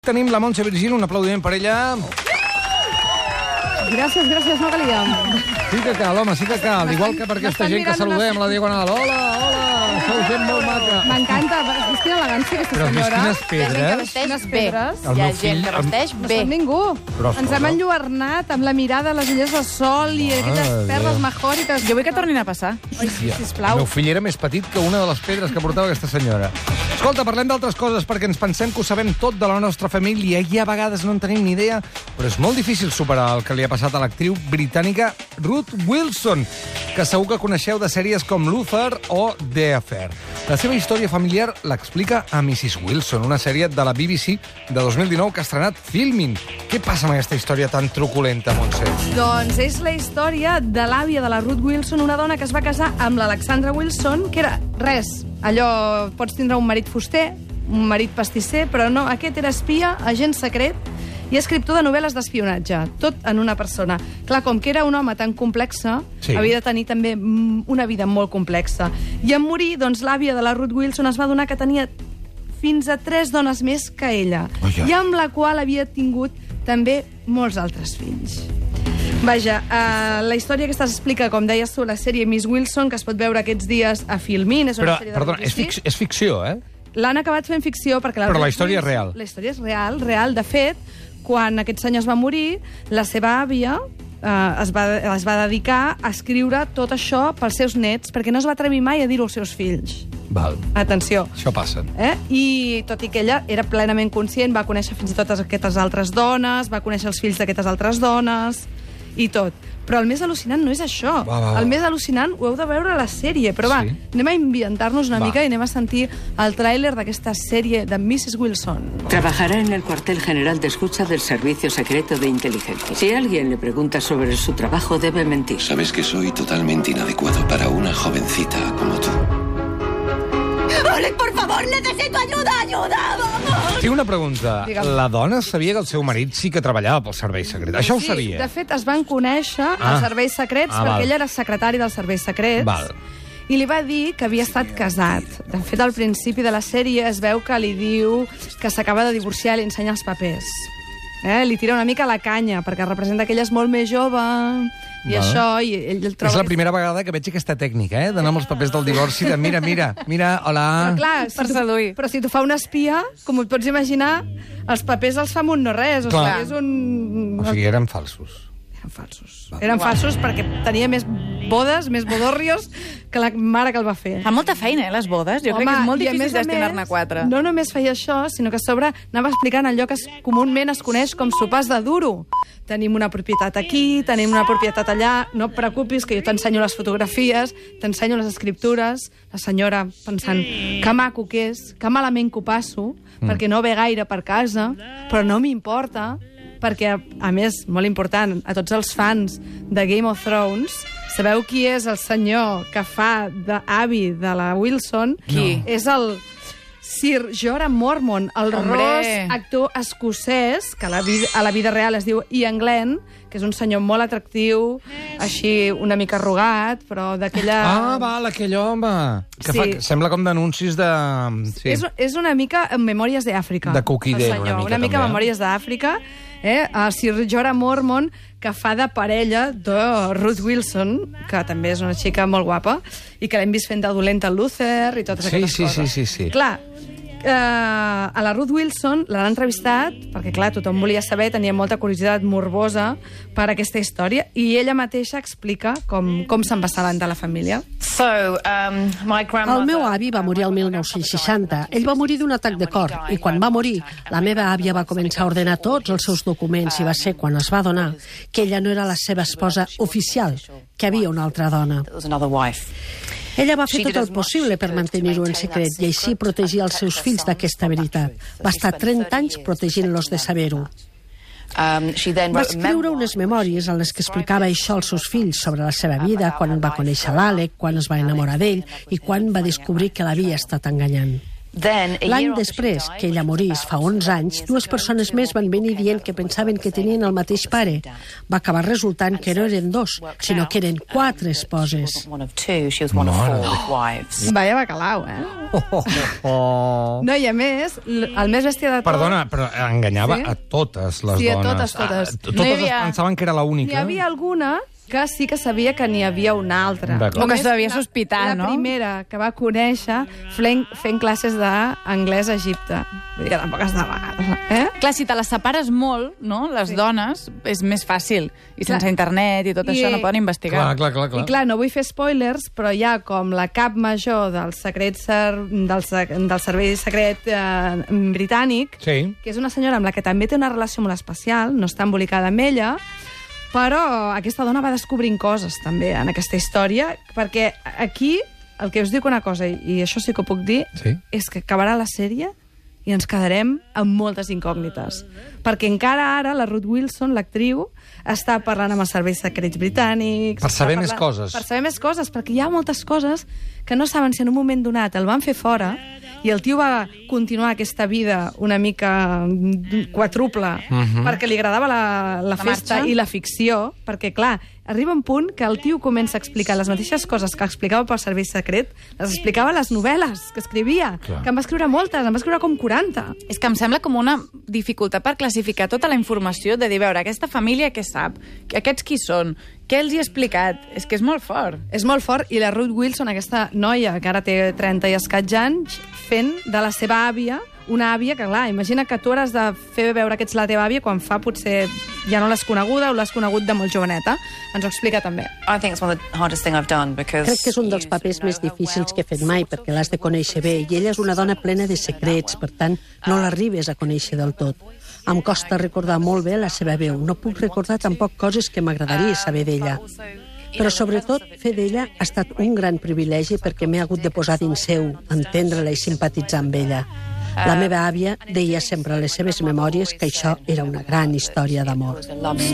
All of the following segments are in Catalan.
Tenim la Montse Virgili, un aplaudiment per ella. Gràcies, no calia. Sí que cal, home, sí que cal. Igual que per aquesta gent que saludem a la Diagonal. Hola, sou gent molt maca. M'encanta, és quina elegància aquesta Però senyora. quines pedres. Quines pedres. El Hi ha meu gent fill... que vesteix No bé. som ningú. Però Ens hem enlluernat amb la mirada a les illes de sol i aquelles Déu. perles majòriques. Jo vull que tornin a passar. El Sisplau. meu fill era més petit que una de les pedres que portava aquesta senyora. Escolta, parlem d'altres coses perquè ens pensem que ho sabem tot de la nostra família i a vegades no en tenim ni idea, però és molt difícil superar el que li ha passat a l'actriu britànica Ruth Wilson, que segur que coneixeu de sèries com Luther o The Affair. La seva història familiar l'explica a Mrs. Wilson, una sèrie de la BBC de 2019 que ha estrenat Filmin. Què passa amb aquesta història tan truculenta, Montse? Doncs és la història de l'àvia de la Ruth Wilson, una dona que es va casar amb l'Alexandra Wilson, que era res. Allò, pots tindre un marit fuster, un marit pastisser, però no, aquest era espia, agent secret i escriptor de novel·les d'espionatge, tot en una persona. Clar, com que era un home tan complexe, Sí. havia de tenir també una vida molt complexa. I en morir, doncs, l'àvia de la Ruth Wilson es va adonar que tenia fins a 3 dones més que ella, Oia. i amb la qual havia tingut també molts altres fills. Vaja, la història aquesta s'explica, com deies tu, la sèrie Miss Wilson, que es pot veure aquests dies a Filmin. És una Però, sèrie de perdona, BBC. és ficció, eh? L'han acabat fent ficció perquè... Però la Ruth història és Wilson- real. La història és real. De fet, quan aquest senyor es va morir, la seva àvia es va dedicar a escriure tot això pels seus nets, perquè no es va atrevir mai a dir-ho als seus fills. Val, Atenció. això passa. I tot i que ella era plenament conscient, va conèixer fins i tot aquestes altres dones, va conèixer els fills d'aquestes altres dones i tot. Però el més al·lucinant no és això. Va. El més al·lucinant ho heu de veure a la sèrie. Però va, Sí. anem a ambientar-nos una Va. mica i anem a sentir el tràiler d'aquesta sèrie de Mrs. Wilson. Trabajará en el cuartel general de escucha del Servicio Secreto de Inteligencia. Si alguien le pregunta sobre su trabajo, debe mentir. Sabes que soy totalmente inadecuado para una jovencita como tú. Oleg, por favor, necesito ayuda, vamos! Tinc una pregunta. Digue'm. La dona sabia que el seu marit sí que treballava pel servei secret. Això ho Sí, sabia. de fet, es van conèixer als serveis secrets perquè val. ell era secretari dels serveis secrets. Val. I li va dir que havia estat casat. De fet, al principi de la sèrie es veu que li diu que s'acaba de divorciar i li ensenya els papers. Li tira una mica la canya, perquè representa que ella és molt més jove i Val. això, i ell el troba... És la que- primera vegada que veig aquesta tècnica, d'anar amb els papers del divorci, de mira, hola... Però clar, Per seduir. Però si t'ho fa un espia, com et pots imaginar, els papers els fa amb un no res. O Clar. sigui, és un... O sigui, eren falsos. Eren falsos. Eren falsos perquè tenia més bodes, més bodorrios, que la mare que el va fer. Fa molta feina, les bodes. Jo crec que és molt i a difícil més a gestionar-ne més, 4. No només feia això, sinó que a sobre anava explicant allò que comúment es coneix com sopars de duro. Tenim una propietat aquí, tenim una propietat allà, no et preocupis que jo t'ensenyo les fotografies, t'ensenyo les escriptures, la senyora pensant que maco que és, que malament que ho passo, perquè no ve gaire per casa, però no m'importa, perquè, a més, molt important, a tots els fans de Game of Thrones, sabeu qui és el senyor que fa d'avi de la Wilson? Qui? És el Sir Jorah Mormont, el Hombre. ros actor escocès, que a la vida real es diu Ian Glenn, que és un senyor molt atractiu, així una mica arrugat, però d'aquella... Val, aquell home. Que Sí. fa, sembla com d'anuncis de... Sí. És una mica en Memòries d'Àfrica. De Cookie el Day, senyor. una mica, també, Memòries d'Àfrica. El Sir Jorah Mormont, que fa de parella de Ruth Wilson, que també és una xica molt guapa, i que l'hem vist fent de dolenta a Luther i totes aquestes coses. Sí. Clar, a la Ruth Wilson l'han entrevistat, perquè clar, tothom volia saber, tenia molta curiositat morbosa per aquesta història, i ella mateixa explica com se'n va assabentar de la família. El meu avi va morir el 1960. Ell va morir d'un atac de cor i quan va morir, la meva àvia va començar a ordenar tots els seus documents i va ser quan es va adonar que ella no era la seva esposa oficial, que havia una altra dona. Ella va fer tot el possible per mantenir-ho en secret i així protegir els seus fills d'aquesta veritat. Va estar 30 anys protegint-los de saber-ho. Va escriure unes memòries en les que explicava això als seus fills sobre la seva vida, quan va conèixer l'Àlex, quan es va enamorar d'ell i quan va descobrir que l'havia estat enganyant. L'any després que ella morís, fa 11 anys, 2 persones més van venir dient que pensaven que tenien el mateix pare. Va acabar resultant que no eren 2, sinó que eren 4 esposes. Vaya bacalao, No, i a més, el més bèstia de tot... Perdona, però enganyava a totes les dones. Sí, a totes. Totes es pensaven que era l'única. N'hi havia alguna que sí que sabia que n'hi havia una altra. O que s'havia sospitat, no? La primera que va conèixer fent classes d'anglès a Egipte. Vull dir que tampoc està mal. Clar, si te les separes molt, no?, les dones, és més fàcil. I sense internet i tot això no poden investigar. Clar. I clar, no vull fer spoilers, però hi ha com la cap major del servei secret britànic, que és una senyora amb la que també té una relació molt especial, no està embolicada amb ella, però aquesta dona va descobrint coses també en aquesta història, perquè aquí el que us dic una cosa, i això sí que ho puc dir, és que acabarà la sèrie i ens quedarem amb moltes incògnites. Perquè encara ara la Ruth Wilson, l'actriu, està parlant amb els serveis secrets britànics... Per saber més coses. Per saber més coses, perquè hi ha moltes coses que no saben si en un moment donat el van fer fora i el tio va continuar aquesta vida una mica quadruple perquè li agradava la festa i la ficció, perquè, clar, arriba un punt que el tio comença a explicar les mateixes coses que explicava pel servei secret, les explicava a les novel·les que escrivia, que en va escriure moltes, en va escriure com 40. És que em sembla com una dificultat per classificar tota la informació, de dir, veure, aquesta família què sap, aquests qui són, què els hi ha explicat? És que és molt fort. És molt fort, i la Ruth Wilson, aquesta noia que ara té 30 i escaig anys, fent de la seva àvia una àvia que, clar, imagina que tu has de fer veure que ets la teva àvia quan fa potser ja no l'has coneguda o l'has conegut de molt joveneta. Ens ho explica també. Crec que és un dels papers més difícils que he fet mai, perquè l'has de conèixer bé, i ella és una dona plena de secrets, per tant, no l'arribes a conèixer del tot. Em costa recordar molt bé la seva veu. No puc recordar tampoc coses que m'agradaria saber d'ella. Però, sobretot, fer d'ella ha estat un gran privilegi perquè m'he hagut de posar dins seu, entendre-la i simpatitzar amb ella. La meva àvia deia sempre a les seves memòries que això era una gran història d'amor.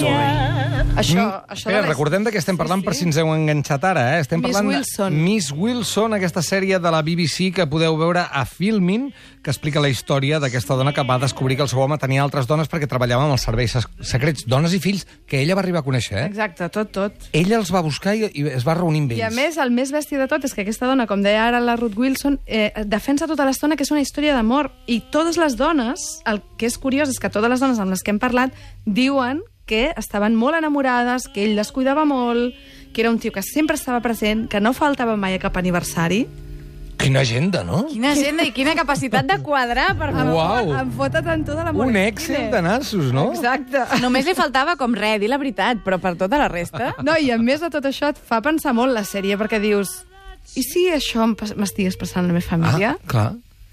Recordem de què estem parlant per si ens heu enganxat ara. Estem parlant de Miss Wilson, aquesta sèrie de la BBC que podeu veure a Filmin, que explica la història d'aquesta dona que va descobrir que el seu home tenia altres dones perquè treballava amb els serveis secrets, dones i fills, que ella va arribar a conèixer. Exacte, tot. Ella els va buscar i es va reunir amb ells. I a més, el més bèstia de tot és que aquesta dona, com deia ara la Ruth Wilson, defensa tota l'estona que és una història d'amor. I totes les dones, el que és curiós és que totes les dones amb les que hem parlat diuen que estaven molt enamorades, que ell les cuidava molt, que era un tio que sempre estava present, que no faltava mai a cap aniversari. Quina agenda, no? Quina agenda i quina capacitat de quadrar. Em fota tant tota la un Excel de nassos, no? Exacte. Només li faltava com res, dir la veritat, però per tota la resta... No, i a més de tot això et fa pensar molt la sèrie, perquè dius, i si això m'estigués passant a la meva família? Clar.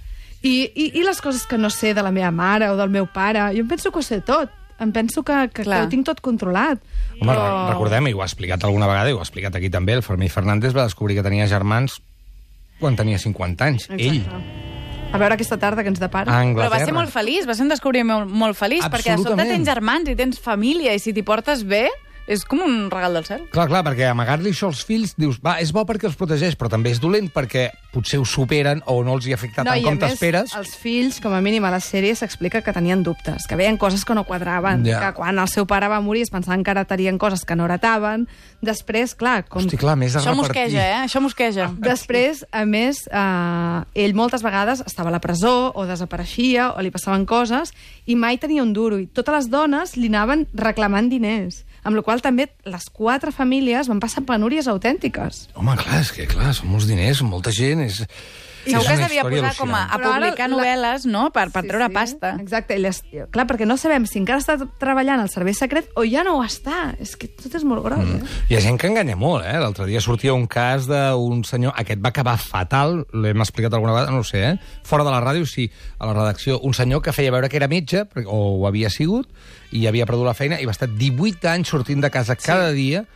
I les coses que no sé de la meva mare o del meu pare, jo em penso que ho sé tot. Em penso que ho tinc tot controlat. Home, recordem, i ho ha explicat alguna vegada, i ho ha explicat aquí també, el Fermí Fernández va descobrir que tenia germans quan tenia 50 anys. Exacte. Ell. A veure aquesta tarda que ens depara. Però va ser molt feliç, va ser un descobriment molt feliç, perquè de sobte tens germans i tens família, i si t'hi portes bé... És com un regal del cel. Clar, perquè amagar-li això als fills, dius, va, és bo perquè els protegeix, però també és dolent perquè potser ho superen o no els hi afecta tant com t'esperes. Els fills, com a mínim a la sèrie, s'explica que tenien dubtes, que veien coses que no quadraven, que quan el seu pare va morir es pensaven que heretarien coses que no heretaven. Després, clar... Hosti, clar, més a repartir. Això mosqueja. Després, a més, ell moltes vegades estava a la presó o desapareixia o li passaven coses i mai tenia un duro. I totes les dones li anaven reclamant diners. Amb la qual també les 4 famílies van passar penúries autèntiques. Home, clar, és que són molts diners, són molta gent, segur que es devia posar com a publicar novel·les, no?, per treure pasta. Exacte. Clar, perquè no sabem si encara està treballant al servei secret o ja no ho està. És que tot és molt gros, Hi ha gent que enganya molt, L'altre dia sortia un cas d'un senyor... Aquest va acabar fatal, l'hem explicat alguna vegada, no ho sé, fora de la ràdio, sí, a la redacció. Un senyor que feia veure que era metge, o ho havia sigut, i havia perdut la feina, i va estar 18 anys sortint de casa cada dia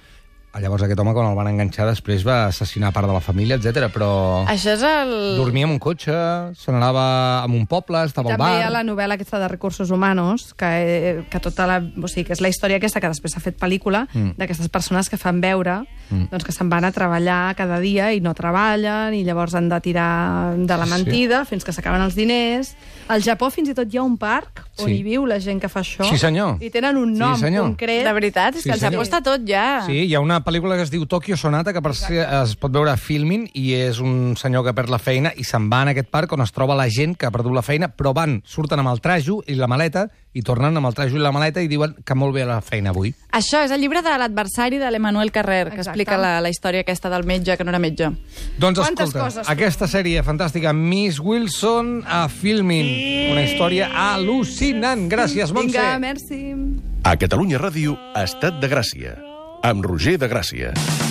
Llavors aquest home, quan el van enganxar, després va assassinar part de la família, etc. Però... Això és el... Dormia en un cotxe, se n'anava a un poble, estava al bar... També hi ha la novel·la aquesta de Recursos Humanos, que tota la... O sigui, que és la història aquesta que després s'ha fet pel·lícula, d'aquestes persones que fan veure doncs, que se'n van a treballar cada dia i no treballen, i llavors han de tirar de la mentida fins que s'acaben els diners. Al Japó fins i tot hi ha un parc on hi viu la gent que fa això. Sí, senyor. I tenen un nom concret. De veritat, és que al Japó està tot ja. Sí, hi ha una pel·lícula que es diu Tokyo Sonata, que es pot veure a Filmin, i és un senyor que perd la feina i se'n va en aquest parc on es troba la gent que ha perdut la feina, però surten amb el trajo i la maleta, i tornen amb el trajo i la maleta i diuen que molt bé la feina avui. Això és el llibre de l'adversari de l'Emmanuel Carrer, que explica la història aquesta del metge que no era metge. Doncs escolta, aquesta sèrie fantàstica, Miss Wilson a Filmin, una història al·lucinant. Gràcies, Montse. Vinga, merci. A Catalunya Ràdio, Estat de Gràcia, amb Roger de Gràcia.